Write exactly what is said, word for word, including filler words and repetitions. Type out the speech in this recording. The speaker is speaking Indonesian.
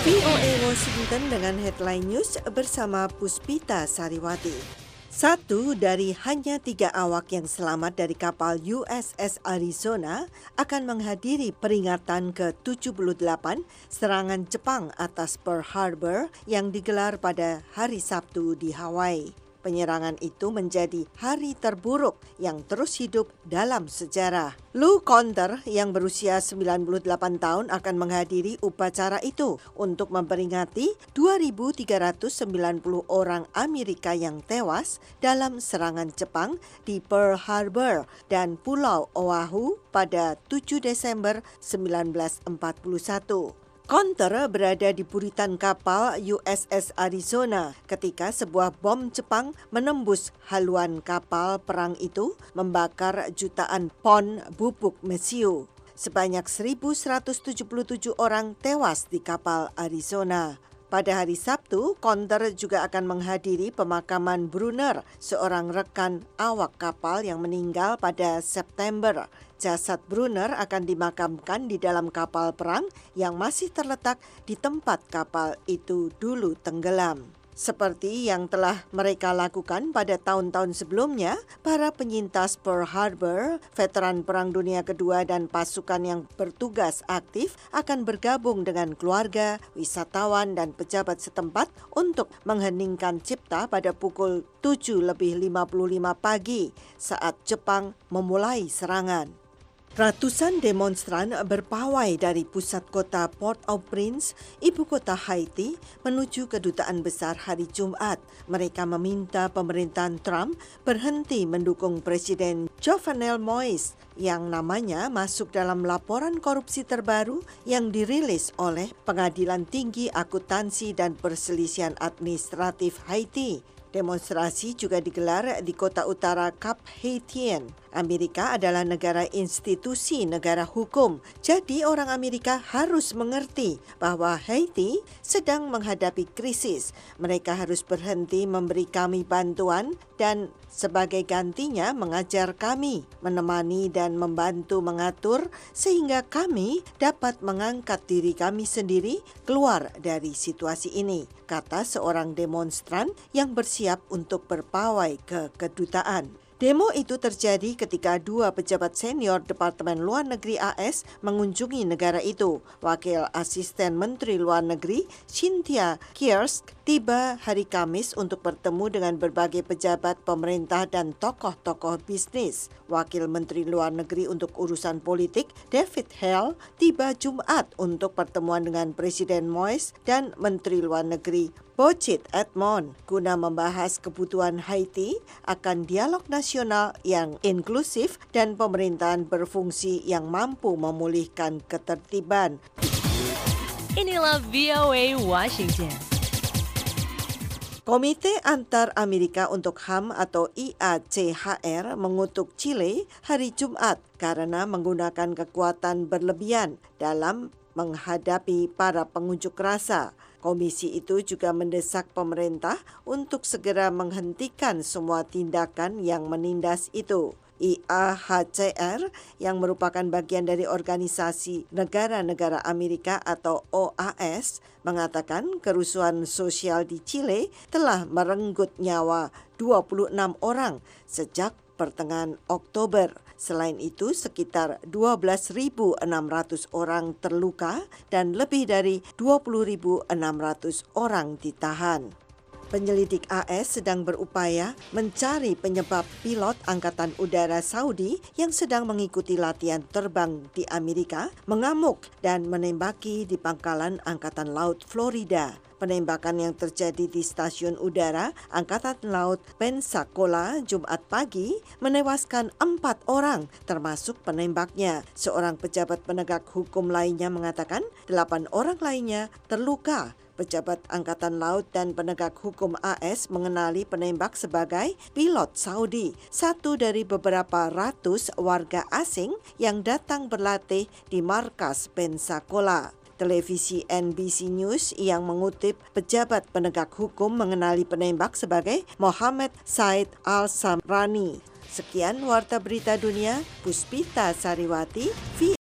V O A Washington dengan headline news bersama Puspita Sariwati. Satu dari hanya tiga awak yang selamat dari kapal U S S Arizona akan menghadiri peringatan ke tujuh puluh delapan serangan Jepang atas Pearl Harbor yang digelar pada hari Sabtu di Hawaii. Penyerangan itu menjadi hari terburuk yang terus hidup dalam sejarah. Lou Conter yang berusia sembilan puluh delapan tahun akan menghadiri upacara itu untuk memperingati dua ribu tiga ratus sembilan puluh orang Amerika yang tewas dalam serangan Jepang di Pearl Harbor dan Pulau Oahu pada tujuh Desember seribu sembilan ratus empat puluh satu. Conter berada di buritan kapal U S S Arizona ketika sebuah bom Jepang menembus haluan kapal perang itu membakar jutaan pon bubuk mesiu. Sebanyak seribu seratus tujuh puluh tujuh orang tewas di kapal Arizona. Pada hari Sabtu, Conter juga akan menghadiri pemakaman Brunner, seorang rekan awak kapal yang meninggal pada September. Jasad Brunner akan dimakamkan di dalam kapal perang yang masih terletak di tempat kapal itu dulu tenggelam. Seperti yang telah mereka lakukan pada tahun-tahun sebelumnya, para penyintas Pearl Harbor, veteran Perang Dunia Kedua dan pasukan yang bertugas aktif akan bergabung dengan keluarga, wisatawan dan pejabat setempat untuk mengheningkan cipta pada pukul tujuh lebih lima puluh lima pagi saat Jepang memulai serangan. Ratusan demonstran berpawai dari pusat kota Port-au-Prince, ibu kota Haiti, menuju kedutaan besar hari Jumat. Mereka meminta pemerintahan Trump berhenti mendukung Presiden Jovenel Moïse yang namanya masuk dalam laporan korupsi terbaru yang dirilis oleh Pengadilan Tinggi Akuntansi dan Perselisihan Administratif Haiti. Demonstrasi juga digelar di kota utara Cap Haitien. Amerika adalah negara institusi negara hukum, jadi orang Amerika harus mengerti bahwa Haiti sedang menghadapi krisis. Mereka harus berhenti memberi kami bantuan dan sebagai gantinya mengajar kami, menemani dan membantu mengatur sehingga kami dapat mengangkat diri kami sendiri keluar dari situasi ini, kata seorang demonstran yang bersiap untuk berpawai ke kedutaan. Demo itu terjadi ketika dua pejabat senior Departemen Luar Negeri A S mengunjungi negara itu. Wakil Asisten Menteri Luar Negeri Cynthia Kiersk tiba hari Kamis untuk bertemu dengan berbagai pejabat pemerintah dan tokoh-tokoh bisnis. Wakil Menteri Luar Negeri untuk urusan politik David Hale tiba Jumat untuk pertemuan dengan Presiden Moïse dan Menteri Luar Negeri Bocit Edmond guna membahas kebutuhan Haiti akan dialog nasional yang inklusif dan pemerintahan berfungsi yang mampu memulihkan ketertiban. Inilah V O A Washington. Komite Antar Amerika untuk H A M atau I A C H R mengutuk Chile hari Jumat karena menggunakan kekuatan berlebihan dalam menghadapi para pengunjuk rasa. Komisi itu juga mendesak pemerintah untuk segera menghentikan semua tindakan yang menindas itu. I A H C R yang merupakan bagian dari Organisasi Negara-Negara Amerika atau O A S mengatakan kerusuhan sosial di Chile telah merenggut nyawa dua puluh enam orang sejak pertengahan Oktober. Selain itu, sekitar dua belas ribu enam ratus orang terluka dan lebih dari dua puluh ribu enam ratus orang ditahan. Penyelidik A S sedang berupaya mencari penyebab pilot Angkatan Udara Saudi yang sedang mengikuti latihan terbang di Amerika mengamuk dan menembaki di pangkalan Angkatan Laut Florida. Penembakan yang terjadi di stasiun udara Angkatan Laut Pensacola Jumat pagi menewaskan empat orang termasuk penembaknya. Seorang pejabat penegak hukum lainnya mengatakan delapan orang lainnya terluka. Pejabat Angkatan Laut dan penegak hukum A S mengenali penembak sebagai pilot Saudi, satu dari beberapa ratus warga asing yang datang berlatih di markas Pensacola. Televisi N B C News yang mengutip pejabat penegak hukum mengenali penembak sebagai Mohammed Said Al-Samrani. Sekian Warta Berita Dunia, Puspita Sariwati, V